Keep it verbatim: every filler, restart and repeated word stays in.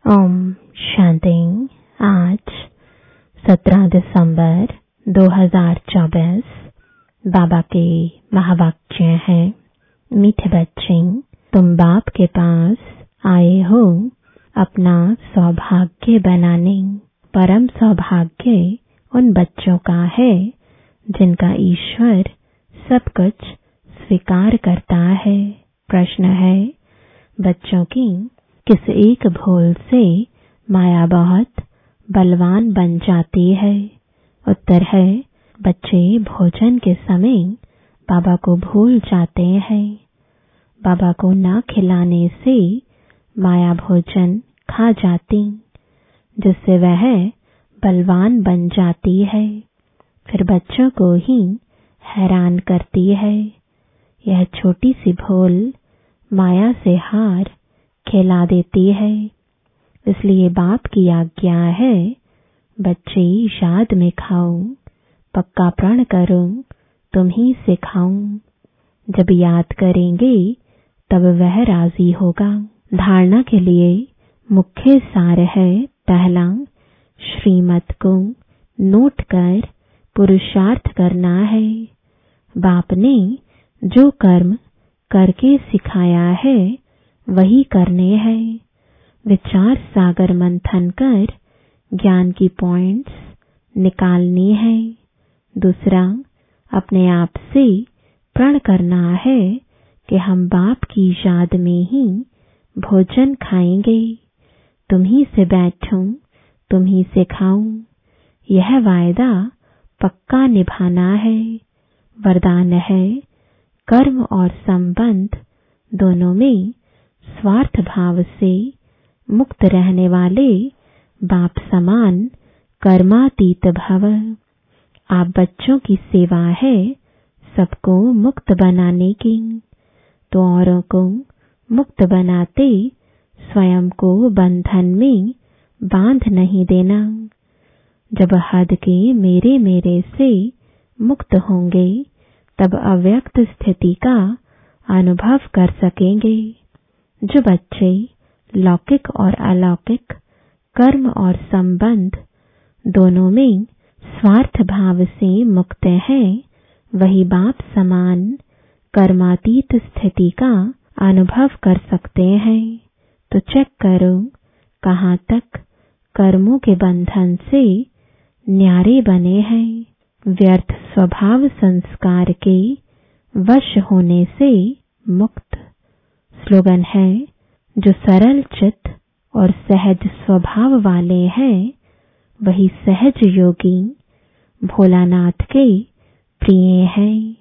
ओम शांति। आज सत्रह दिसंबर दो हज़ार चौबीस। बाबा के महावाक्य हैं, मीठे बच्चे, तुम बाप के पास आए हो अपना सौभाग्य बनाने। परम सौभाग्य उन बच्चों का है जिनका ईश्वर सब कुछ स्वीकार करता है। प्रश्न है, बच्चों की किस एक भूल से माया बहुत बलवान बन जाती है? उत्तर है, बच्चे भोजन के समय बाबा को भूल जाते हैं। बाबा को ना खिलाने से माया भोजन खा जाती, जिससे वह बलवान बन जाती है, फिर बच्चों को ही हैरान करती है। यह छोटी सी भूल माया से हार खिला देती है। इसलिए बाप की आज्ञा है, बच्चे याद में खाओ, पक्का प्रण करो तुम ही से खाऊं। जब याद करेंगे तब वह राजी होगा। धारणा के लिए मुख्य सार है, पहला, श्रीमत को नोट कर पुरुषार्थ करना है। बाप ने जो कर्म करके सिखाया है वही करने हैं। विचार सागर मंथन कर ज्ञान की पॉइंट्स निकालनी है। दूसरा, अपने आप से प्रण करना है कि हम बाप की याद में ही भोजन खाएंगे। तुम ही से बैठूं, तुम ही से खाऊं, यह वायदा पक्का निभाना है। वरदान है, कर्म और संबंध दोनों में स्वार्थ भाव से मुक्त रहने वाले बाप समान कर्मातीत भव। आप बच्चों की सेवा है सबको मुक्त बनाने की, तो औरों को मुक्त बनाते स्वयं को बंधन में बांध नहीं देना। जब हद के मेरे मेरे से मुक्त होंगे तब अव्यक्त स्थिति का अनुभव कर सकेंगे। जो बच्चे लौकिक और अलौकिक कर्म और संबंध दोनों में स्वार्थ भाव से मुक्त हैं, वही बाप समान कर्मातीत स्थिति का अनुभव कर सकते हैं। तो चेक करो कहाँ तक कर्मों के बंधन से न्यारे बने हैं। व्यर्थ स्वभाव संस्कार के वश होने से मुक्त। स्लोगन है, जो सरल चित्त और सहज स्वभाव वाले हैं वही सहज योगी भोलानाथ के प्रिय हैं।